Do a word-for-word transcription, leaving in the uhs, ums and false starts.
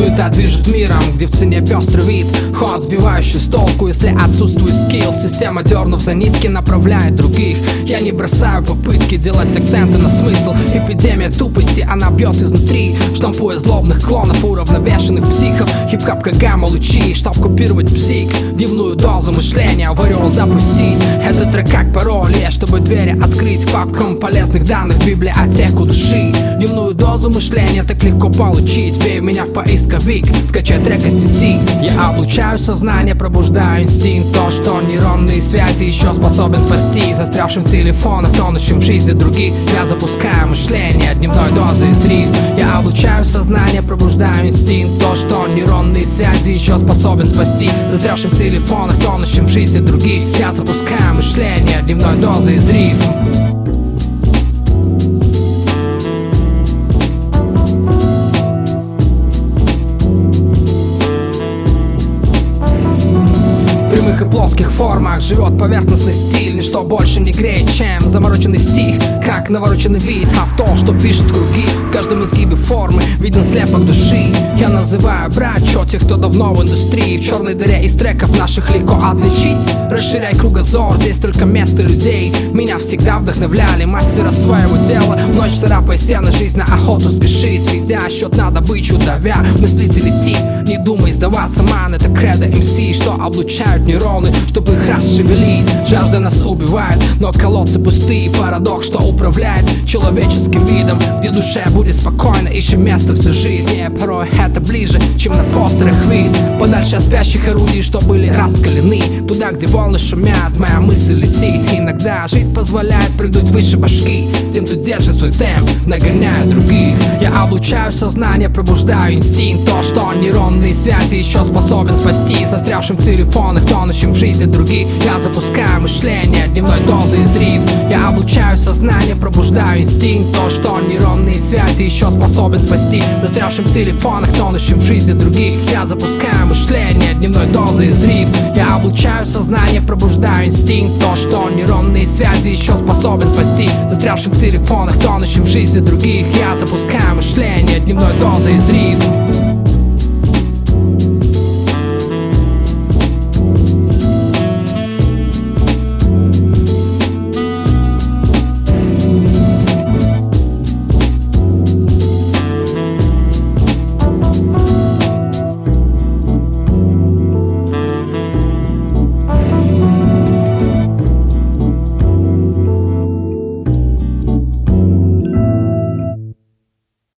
Суета движет миром, где в цене пестрый вид. Ход, сбивающий с толку, если отсутствует скилл. Система, дернув за нитки, направляет других. Я не бросаю попытки делать акценты на смысл. Эпидемия тупости, она бьет изнутри, штампуя злобных клонов, уравновешенных психов. Хип-хоп как гамма-лучи, чтоб купировать псих. Дневную дозу мышления в ореол запустить. Этот трек как пароль, чтобы двери открыть к папкам полезных данных в библиотеку души. Дневную дозу мышления так легко получить. Вей в меня в поисковик, скачай трек из сети. Я облучаю сознание, пробуждаю инстинкт. То, что нейронные связи еще способен спасти. Застрявшим в телефонах, тонущим в жизни других. Я запускаю мышление дневной дозы из риф. Я облучаю сознание, пробуждаю инстинкт. То, что нейронные связи еще способен спасти. Застрявшим в телефонах, тонущим в жизни других. Я запускаю мышление дневной дозы из риф. В прямых и плоских формах живет поверхностный стиль. Ничто больше не греет, чем замороченный стих. Как навороченный вид, а в том, что пишет круги. В каждом изгибе формы виден слепок души. Я называю брачо тех, кто давно в индустрии. В черной дыре из треков наших легко отличить. Расширяй кругозор, здесь только место людей. Меня всегда вдохновляли мастера своего дела. Ночь царапая стены, жизнь на охоту спешит. Ведя счет на добычу, давя мыслить и летит. Не думай сдаваться, ман, это кредо эм си, что облучают нейроны, чтобы их расшевелить. Жажда нас убивает, но колодцы пустые. Парадокс, что управляет человеческим видом. Где душе будет спокойно, ищем место всю жизнь. И порой это ближе, чем на постерах вид. Подальше от спящих орудий, что были раскалены. Туда, где волны шумят, моя мысль летит. Иногда жизнь позволяет прыгнуть выше башки. Тем, кто держит свой темп, нагоняя других. Я облучаю сознание, пробуждаю инстинкт. То, что нейронные связи еще способен спасти. Застрявшим в телефонах, тонущим в жизни других. Я запускаю мышление дневной дозы из риф. Я облучаю сознание, пробуждаю инстинкт. То, что нейронные связи еще способен спасти. Застрявшим в телефонах, тонущим в жизни других. Я запускаю мышление дневной дозы из риф. Я облучаю сознание, пробуждаю инстинкт. То, что нейронные связи еще способен спасти. Застрявшим в телефонах, тонущим в жизни других. Я запускаю мышление дневной дозы из риф.